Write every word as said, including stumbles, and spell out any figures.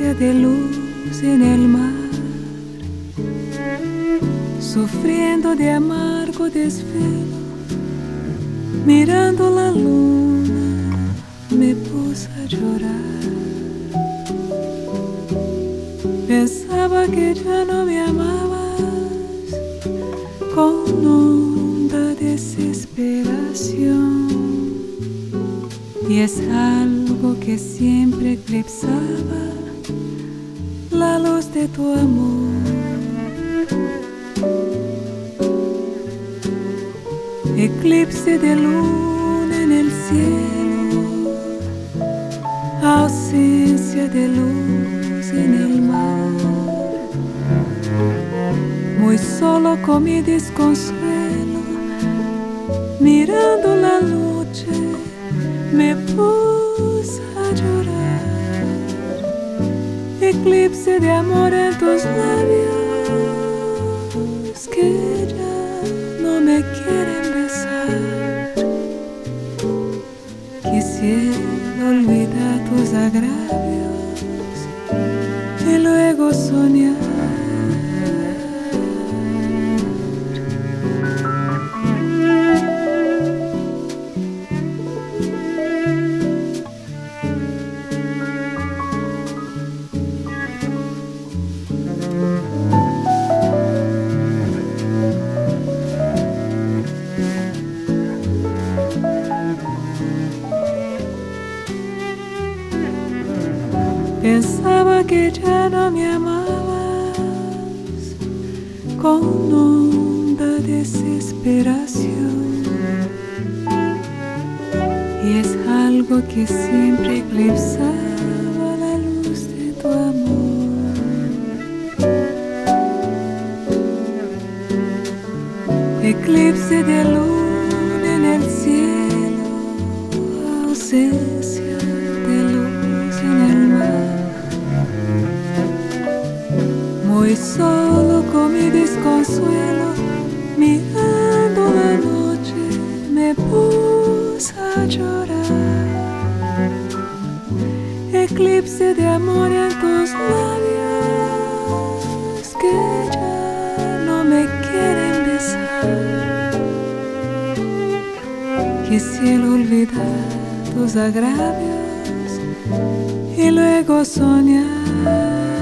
ausencia de luz en el mar, sufriendo de amargo desvelo, mirando la luna me puse a llorar. Pensaba que ya no me amabas, con honda desesperación, y es algo que siempre eclipsaba la luz de tu amor. Eclipse de luna en el cielo, ausencia de luz en el mar, muy solo con mi desconsuelo, mirando la noche me puse a llorar. Eclipse de amor en tus labios que ya no me quieren besar. Quisiera olvidar tus agravios y luego soñar. Pensaba que ya no me amabas, con honda desesperación, y es algo que siempre eclipsaba la luz de tu amor. Eclipse de luna en el cielo, ausencia de luz en el mar, muy solo con mi desconsuelo, mirando la noche me puse a llorar. Eclipse de amor en tus labios que ya no me quieren besar. Quisiera olvidar tus agravios y luego soñar.